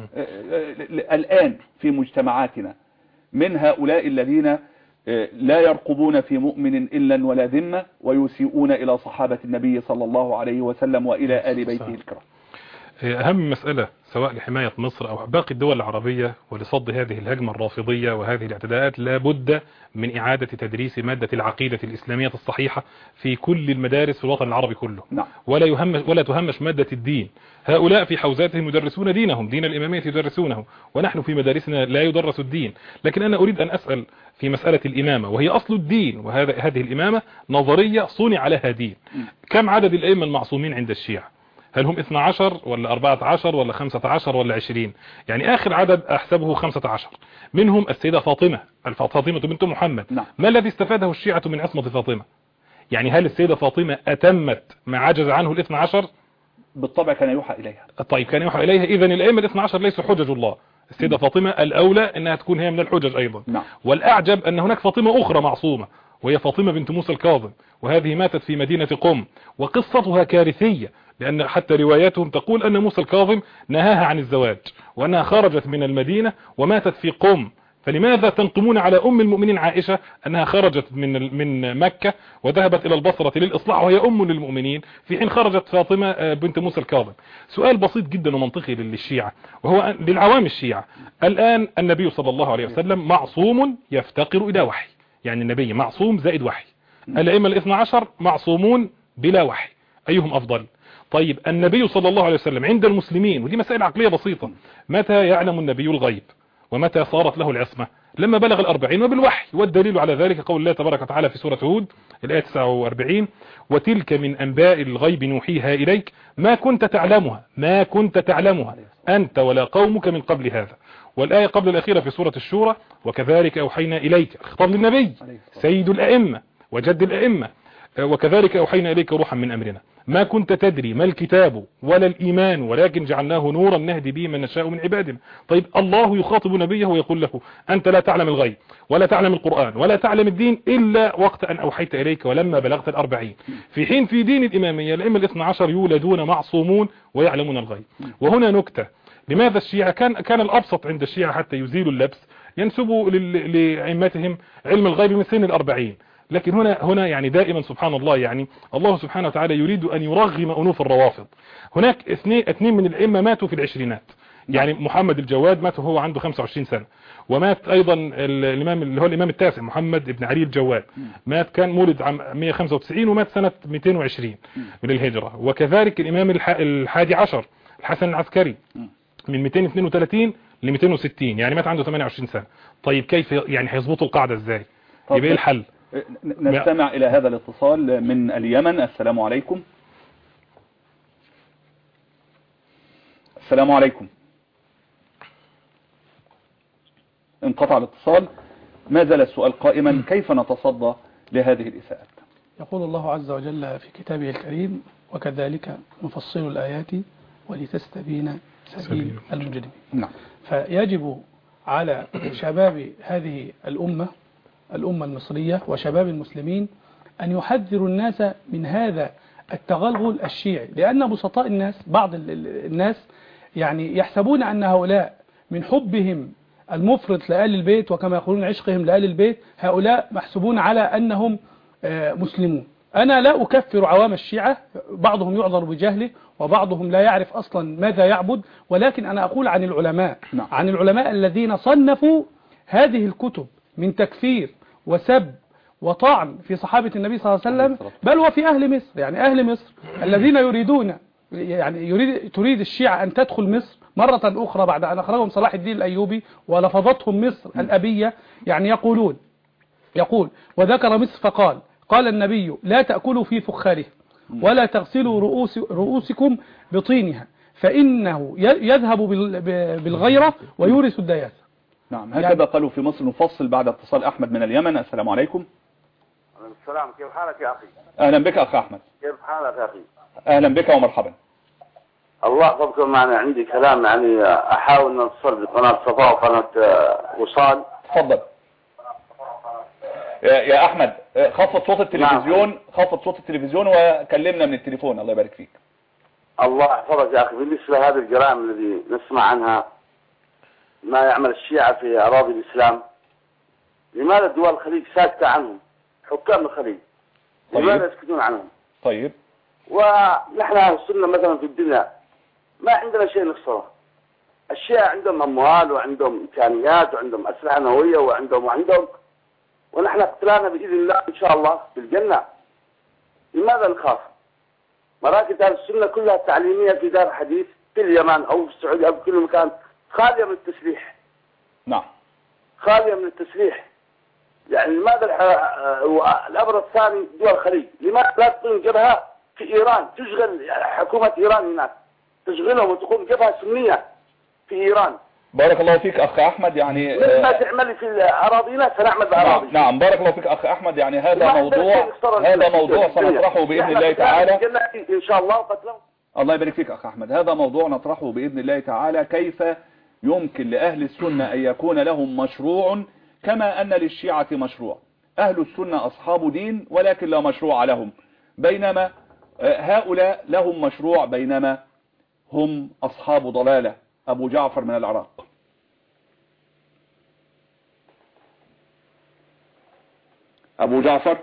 الآن في مجتمعاتنا من هؤلاء الذين لا يرقبون في مؤمن إلا ولا ذمة ويسيئون إلى صحابة النبي صلى الله عليه وسلم وإلى آل بيته الكرام؟ أهم مسألة سواء لحماية مصر أو باقي الدول العربية ولصد هذه الهجمة الرافضية وهذه الاعتداءات لابد من إعادة تدريس مادة العقيدة الإسلامية الصحيحة في كل المدارس في الوطن العربي كله. ولا تهمش مادة الدين. هؤلاء في حوزاتهم يدرسون دينهم، دين الإمامية يدرسونه، ونحن في مدارسنا لا يدرس الدين. لكن أنا أريد أن أسأل في مسألة الإمامة وهي أصل الدين، وهذه الإمامة نظرية صنع لها دين. كم عدد الأئمة المعصومين عند الشيعة؟ هل هم 12 ولا 14 ولا 15 ولا 20؟ يعني آخر عدد أحسبه 15. منهم السيدة فاطمة بنت محمد. ما الذي استفاده الشيعة من عصمة فاطمة؟ يعني هل السيدة فاطمة أتمت ما عجز عنه 12؟ بالطبع كان يوحى إليها. طيب كان يوحى إليها. إذن الأئمة 12 ليسوا حجج الله. السيدة فاطمة الأولى أنها تكون هي من الحجج أيضا. والأعجب أن هناك فاطمة أخرى معصومة وهي فاطمة بنت موسى الكاظم، وهذه ماتت في مدينة قم، وقصتها كارثية لأن حتى رواياتهم تقول أن موسى الكاظم نهاها عن الزواج وأنها خرجت من المدينة وماتت في قم. فلماذا تنقمون على أم المؤمنين عائشة أنها خرجت من مكة وذهبت إلى البصرة للإصلاح وهي أم للمؤمنين في حين خرجت فاطمة بنت موسى الكاظم؟ سؤال بسيط جدا ومنطقي للشيعة وهو للعوام الشيعة. الآن النبي صلى الله عليه وسلم معصوم يفتقر إلى وحي، يعني النبي معصوم زائد وحي. الأئمة 12 معصومون بلا وحي، أيهم أفضل؟ طيب النبي صلى الله عليه وسلم عند المسلمين، ودي مسائل عقلية بسيطة، متى يعلم النبي الغيب ومتى صارت له العصمة؟ لما بلغ 40 وبالوحي. والدليل على ذلك قول الله تبارك وتعالى في سورة هود الآية 49: وتلك من أنباء الغيب نوحيها إليك ما كنت تعلمها أنت ولا قومك من قبل هذا. والآية قبل الأخيرة في سورة الشورى: وكذلك أوحينا إليك، الخطاب للنبي سيد الأئمة وجد الأئمة: وكذلك أوحينا إليك روحا من أمرنا ما كنت تدري ما الكتاب ولا الإيمان ولكن جعلناه نورا نهدي به من نشاء من عبادنا. طيب الله يخاطب نبيه ويقول له: أنت لا تعلم الغيب ولا تعلم القرآن ولا تعلم الدين إلا وقت أن أوحيت إليك ولما بلغت 40. في حين في دين الإمامية الأئمة 12 يولدون معصومون ويعلمون الغيب. وهنا نكتة: لماذا الشيعة كان الأبسط عند الشيعة حتى يزيلوا اللبس ينسبوا لأئمتهم علم الغيب من سن 40. لكن هنا يعني دائما سبحان الله، يعني الله سبحانه وتعالى يريد أن يرغم أنوف الروافض. هناك اثنين من الأئمة ماتوا في العشرينات، يعني محمد الجواد مات وهو عنده 25 سنة، ومات أيضا الإمام اللي هو الإمام التاسع محمد بن علي الجواد، مات كان مولد عام 195 ومات سنة 220 من الهجرة. وكذلك الإمام الحادي عشر الحسن العسكري من 232 ل 260، يعني مات عنده 28 سنة. طيب كيف يعني هيظبطوا القاعدة ازاي؟ يبقى ايه الحل؟ نستمع الى هذا الاتصال من اليمن. السلام عليكم. السلام عليكم. انقطع الاتصال. ما زال السؤال قائما، كيف نتصدى لهذه الإساءات؟ يقول الله عز وجل في كتابه الكريم: وكذلك نفصل الآيات ولتستبين سبيل المجرمين. نعم. فيجب على شباب هذه الأمة المصرية وشباب المسلمين أن يحذروا الناس من هذا التغلغل الشيعي، لأن بسطاء الناس، بعض الناس يعني يحسبون أن هؤلاء من حبهم المفرط لآل البيت وكما يقولون عشقهم لآل البيت، هؤلاء محسوبون على أنهم مسلمون. أنا لا أكفر عوام الشيعة، بعضهم يعذر بجهله وبعضهم لا يعرف أصلا ماذا يعبد، ولكن أنا أقول عن العلماء، عن العلماء الذين صنفوا هذه الكتب من تكفير وسب وطعن في صحابة النبي صلى الله عليه وسلم، بل وفي أهل مصر. يعني أهل مصر الذين يريدون، يعني تريد الشيعة أن تدخل مصر مرة أخرى بعد أن أخرجهم صلاح الدين الأيوبي ولفظتهم مصر الأبية. يعني يقول وذكر مصر فقال: قال النبي: لا تأكلوا في فخاره ولا تغسلوا رؤوسكم بطينها فإنه يذهب بالغيرة ويورث الدياثة. نعم، هكذا قالوا في مصر. نفصل بعد اتصال أحمد من اليمن. السلام عليكم. السلام، كيف حالك يا أخي؟ أهلا بك أخ أحمد. كيف حالك يا أخي؟ أهلا بك ومرحبا. الله يحفظكم. معنا عندي كلام، يعني أحاول أن أتصل بقناة صفاء وقناة وصال. تفضل يا أحمد. خفض صوت التلفزيون. نعم. خفض صوت التلفزيون وكلمنا من التليفون. الله يبارك فيك. الله يحفظك يا أخي. بالنسبة لهذه الجرائم التي نسمع عنها، ما يعمل الشيعة في أراضي الإسلام، لماذا دول الخليج ساكتة عنهم؟ حكام الخليج لماذا يسكتون عنهم؟ طيب، ونحن أهل السنة مثلا في الدنيا ما عندنا شيء نخسره. الشيعة عندهم أموال وعندهم إمكانيات وعندهم أسلحة نووية وعندهم ونحن اقتلانا بإذن الله إن شاء الله في الجنة. لماذا نخاف؟ مراكز أهل السنة كلها التعليمية في دار الحديث في اليمن أو في السعودية أو في كل مكان خالية من التسليح. نعم، خالية من التسليح. يعني لماذا الأمر الثاني دول الخليج، لماذا لا تقوم جبهة في إيران تشغل حكومة إيران هناك، تشغلهم وتقوم جبهة سنية في إيران؟ بارك الله فيك أخ أحمد. يعني ما تعمل في أراضينا سنعمل بأراضي. نعم، بارك الله فيك أخ أحمد. يعني هذا موضوع سنطرحه بإذن الله تعالى إن شاء الله وقتلهم. الله يبارك فيك أخ أحمد. هذا موضوع نطرحه بإذن الله تعالى، كيف يمكن لأهل السنة أن يكون لهم مشروع كما أن للشيعة مشروع. أهل السنة أصحاب دين ولكن لا مشروع لهم، بينما هؤلاء لهم مشروع، بينما هم أصحاب ضلالة. أبو جعفر من العراق. أبو جعفر.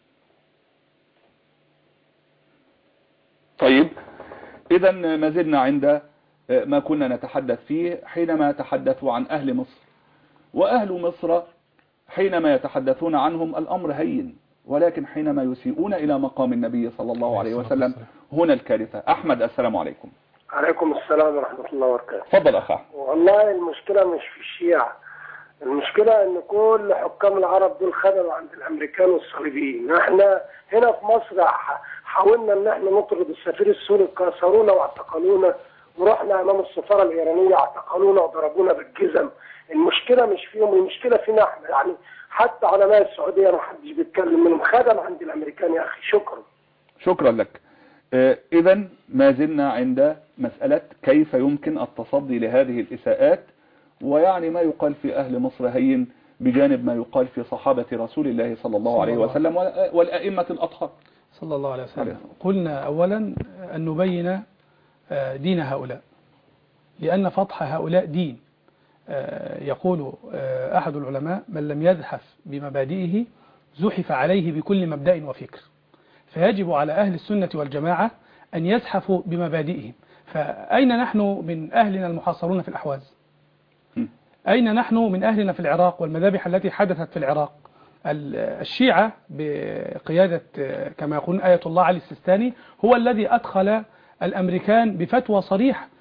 طيب، إذا ما زلنا عند ما كنا نتحدث فيه حينما تحدثوا عن أهل مصر. وأهل مصر حينما يتحدثون عنهم الأمر هين، ولكن حينما يسيئون إلى مقام النبي صلى الله عليه وسلم هنا الكارثة. أحمد، السلام عليكم. عليكم السلام ورحمة الله وبركاته. تفضل أخ أحمد. والله المشكلة مش في الشيعة، المشكلة ان كل حكام العرب دول خدموا عند الامريكان والصليبيين. احنا هنا في مصر حاولنا ان احنا نطرد السفير السوري، كسرونا واعتقلونا، ورحنا امام السفارة الايرانية اعتقلونا وضربونا بالجزم. المشكلة مش فيهم، المشكلة فينا احنا. يعني حتى علماء السعودية ما حدش بيتكلم منهم، خدم عند الامريكان يا اخي. شكرا لك. إذا ما زلنا عند مسألة كيف يمكن التصدي لهذه الإساءات، ويعني ما يقال في أهل مصر هين بجانب ما يقال في صحابة رسول الله صلى الله عليه وسلم والأئمة الأطهار صلى الله عليه وسلم. قلنا أولا أن نبين دين هؤلاء، لأن فضح هؤلاء دين. يقول أحد العلماء: من لم يزحف بمبادئه زحف عليه بكل مبدأ وفكر. فيجب على أهل السنة والجماعة أن يزحفوا بمبادئهم. فأين نحن من أهلنا المحاصرون في الأحواز؟ أين نحن من أهلنا في العراق والمذابح التي حدثت في العراق؟ الشيعة بقيادة كما يقول آية الله علي السيستاني هو الذي أدخل الأمريكان بفتوى صريحة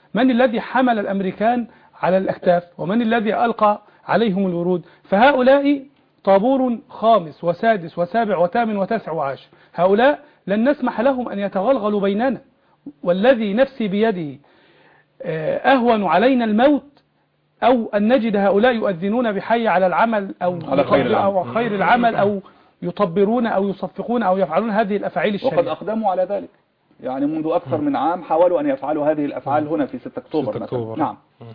من الذي حمل الأمريكان على الأكتاف؟ ومن الذي ألقى عليهم الورود؟ فهؤلاء طابور خامس وسادس وسابع وثامن وتاسع وعاشر، هؤلاء لن نسمح لهم أن يتغلغلوا بيننا، والذي نفسي بيده أهون علينا الموت أو أن نجد هؤلاء يؤذنون بحي على العمل أو خير العمل أو يطبرون أو يصفقون أو يفعلون هذه الأفعال الشريرة. وقد أقدموا على ذلك، يعني منذ أكثر من عام حاولوا أن يفعلوا هذه الأفعال هنا في 6 أكتوبر مثلا. نعم.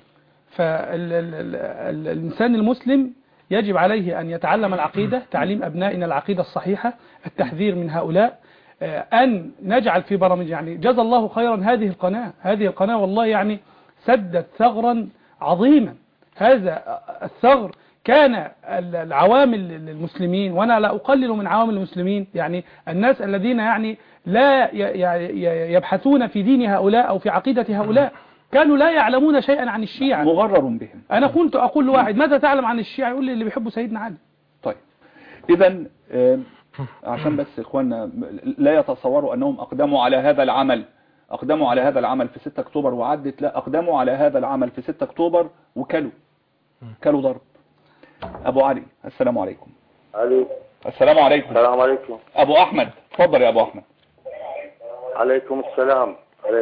فالإنسان المسلم يجب عليه أن يتعلم العقيدة، تعليم أبنائنا العقيدة الصحيحة، التحذير من هؤلاء، أن نجعل في برامج، يعني جزا الله خيرا هذه القناة والله يعني سدت ثغرا عظيما. هذا الثغر كان العوامل المسلمين، وأنا لا أقلل من عوامل المسلمين، يعني الناس الذين يعني لا يبحثون في دين هؤلاء أو في عقيدة هؤلاء كانوا لا يعلمون شيئا عن الشيعة، مغرر بهم. أنا كنت أقول لواحد ماذا تعلم عن الشيعة؟ يقول لي اللي بيحبوا سيدنا علي. طيب إذا عشان بس إخواننا لا يتصوروا أنهم أقدموا على هذا العمل في 6 أكتوبر وعدت، لا، أقدموا على هذا العمل في 6 أكتوبر وكلوا ضرب. أبو علي، السلام عليكم. السلام عليكم. السلام عليكم. أبو أحمد، تفضل يا أبو أحمد. عليكم السلام.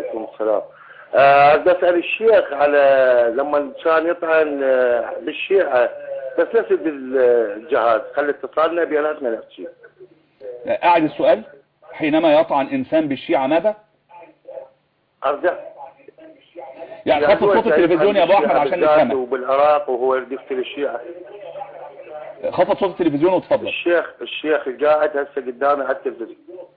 بدي أسأل الشيخ على لما كان يطعن بالشيعة بس نسد الجهاز، خلي اتصالنا بيناتنا نحكي. أعد السؤال. حينما يطعن إنسان بالشيعة ماذا؟ أرجع يعني خفض صوت التلفزيون يا أبو أحمد عشان نفهمك. وبالعراق وهو يقتل الشيعة. خفض صوت التلفزيون وتفضل. الشيخ قاعد هسه قدامي على التلفزيون.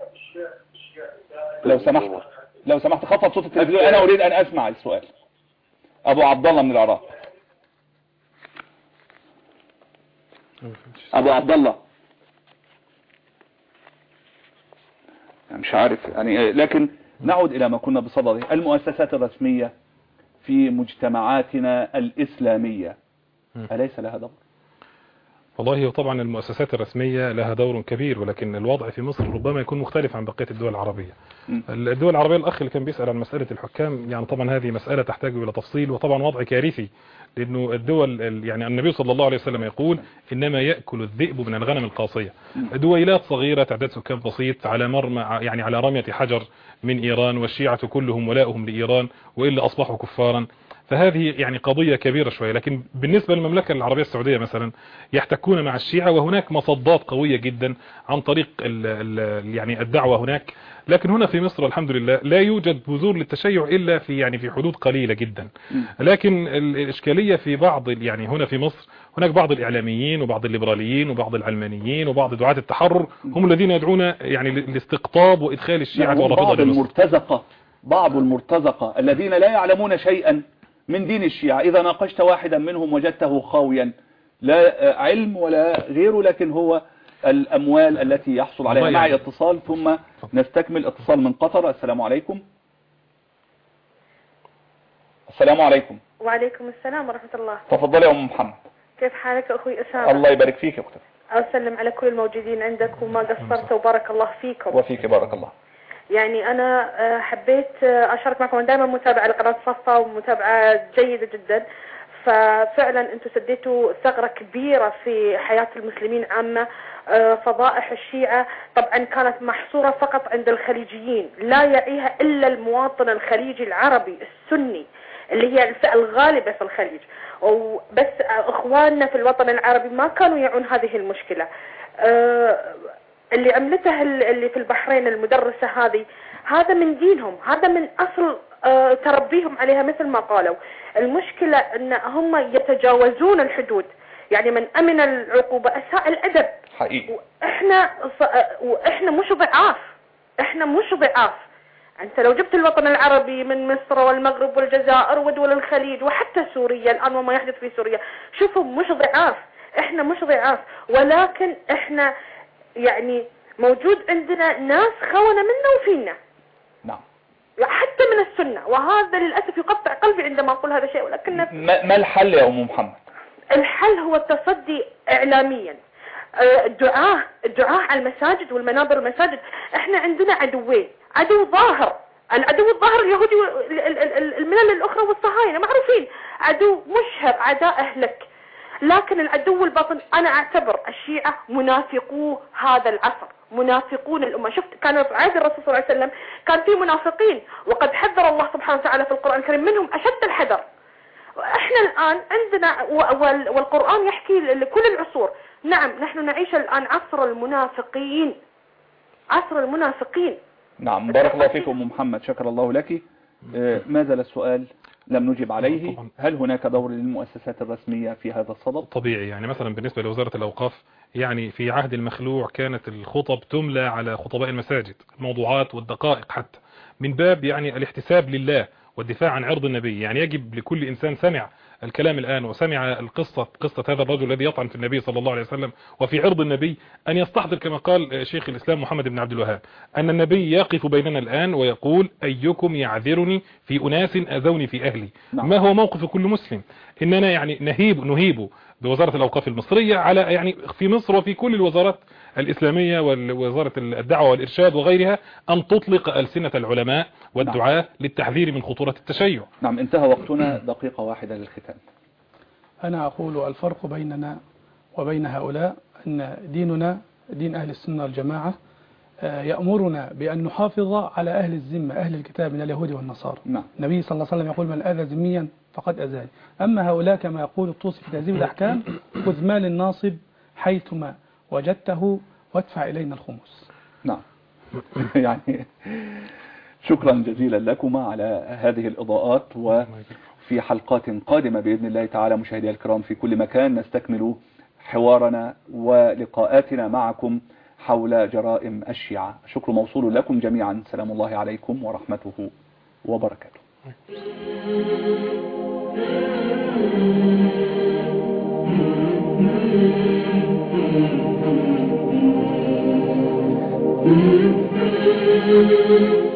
لو سمحت خفض صوت التلفزيون، أنا أريد أن أسمع السؤال. أبو عبد الله من العراق. أبو عبد الله، مش عارف يعني، لكن نعود إلى ما كنا بصدده. المؤسسات الرسمية في مجتمعاتنا الإسلامية أليس لها دور؟ والله طبعا المؤسسات الرسمية لها دور كبير، ولكن الوضع في مصر ربما يكون مختلف عن بقية الدول العربية. الدول العربية، الأخ اللي كان بيسأل عن مسألة الحكام، يعني طبعا هذه مسألة تحتاج إلى تفصيل، وطبعا وضع كارثي، لأنه الدول يعني النبي صلى الله عليه وسلم يقول إنما يأكل الذئب من الغنم القاصية. دويلات صغيرة تعداد سكان بسيط على مرمى، يعني على رمية حجر من إيران، والشيعة كلهم ولاؤهم لإيران وإلا أصبحوا كفارا. فهذه يعني قضية كبيرة شوية. لكن بالنسبة للمملكة العربية السعودية مثلا يحتكون مع الشيعة، وهناك مصدات قوية جدا عن طريق يعني الدعوة هناك. لكن هنا في مصر الحمد لله لا يوجد بذور للتشيع إلا في حدود قليلة جدا. لكن الإشكالية في بعض، يعني هنا في مصر هناك بعض الإعلاميين وبعض الليبراليين وبعض العلمانيين وبعض دعاة التحرر هم الذين يدعون يعني لاستقطاب وإدخال الشيعة والرافضة. بعض المرتزقة الذين لا يعلمون شيئا من دين الشيعة، إذا ناقشت واحدا منهم وجدته خاويا، لا علم ولا غيره، لكن هو الأموال التي يحصل عليها. معي اتصال ثم نستكمل. اتصال من قطر. السلام عليكم. السلام عليكم. وعليكم السلام ورحمة الله. تفضل يا أم محمد. كيف حالك أخوي أسامة؟ الله يبارك فيك يا أختي. أسلم على كل الموجودين عندك وما قصرت، وبارك الله فيكم. وفيك بارك الله. يعني أنا حبيت أشارك معكم، دائما متابعة لقناة صفا ومتابعة جيدة جدا. ففعلا أنتم سديتوا ثغرة كبيرة في حياة المسلمين عامة. فضائح الشيعة طبعا كانت محصورة فقط عند الخليجيين، لا يعيها إلا المواطن الخليجي العربي السني اللي هي الفئة الغالبة في الخليج. وبس إخواننا في الوطن العربي ما كانوا يعون هذه المشكلة. اللي عملته اللي في البحرين المدرسة هذا من دينهم، هذا من أصل تربيهم عليها مثل ما قالوا. المشكلة أن هم يتجاوزون الحدود، يعني من أمن العقوبة أساء الأدب حقيقي. وإحنا مش ضعاف. أنت لو جبت الوطن العربي من مصر والمغرب والجزائر ودول الخليج وحتى سوريا الآن وما يحدث في سوريا، شوفوا مش ضعاف، إحنا مش ضعاف، ولكن إحنا يعني موجود عندنا ناس خونة منا وفينا. نعم. حتى من السنة، وهذا للأسف يقطع قلبي عندما أقول هذا الشيء. ولكن ما الحل يا أم محمد؟ الحل هو التصدي إعلاميا. الدعاء على المساجد والمنابر المساجد. احنا عندنا عدوين، عدو ظاهر العدو الظاهر اليهودي الملل الأخرى والصهاينة معروفين، عدو مشهر عدائه لك. لكن العدو الباطن أنا أعتبر الشيعة منافقو هذا العصر، منافقون الأمة. شفت كان في عهد الرسول صلى الله عليه وسلم كان في منافقين، وقد حذر الله سبحانه وتعالى في القرآن الكريم منهم أشد الحذر. احنا الآن عندنا والقرآن يحكي لكل العصور. نعم نحن نعيش الآن عصر المنافقين، عصر المنافقين. نعم بارك الله فيكم أم محمد، شكر الله لك. ما زال السؤال لم نجب عليه، هل هناك دور للمؤسسات الرسمية في هذا الصدد؟ طبيعي، يعني مثلا بالنسبة لوزارة الأوقاف، يعني في عهد المخلوع كانت الخطب تملى على خطباء المساجد، الموضوعات والدقائق حتى، من باب يعني الاحتساب لله والدفاع عن عرض النبي. يعني يجب لكل إنسان سمع الكلام الآن وسمع قصة هذا الرجل الذي يطعن في النبي صلى الله عليه وسلم وفي عرض النبي أن يستحضر كما قال شيخ الإسلام محمد بن عبد الوهاب أن النبي يقف بيننا الآن ويقول أيكم يعذرني في أناس أذوني في أهلي. ما هو موقف كل مسلم؟ إننا يعني نهيب بوزارة الأوقاف المصرية على يعني في مصر وفي كل الوزارات الإسلامية ووزارة الدعوة والإرشاد وغيرها أن تطلق ألسنة العلماء والدعاة للتحذير من خطورة التشيع. نعم انتهى وقتنا، دقيقة واحدة للختام. أنا أقول الفرق بيننا وبين هؤلاء أن ديننا دين أهل السنة والجماعة يأمرنا بأن نحافظ على أهل الذمة أهل الكتاب من اليهود والنصارى. النبي صلى الله عليه وسلم يقول من آذى ذميا فقد أذاني. أما هؤلاء كما يقول الطوسي في تهذيب الأحكام خذ مال الناصب حيثما وجدته وادفع إلينا الخمس. نعم يعني شكرا جزيلا لكما على هذه الإضاءات، وفي حلقات قادمة بإذن الله تعالى مشاهدي الكرام في كل مكان نستكمل حوارنا ولقاءاتنا معكم حول جرائم الشيعة. شكر موصول لكم جميعا، سلام الله عليكم ورحمته وبركاته. Mm-hmm.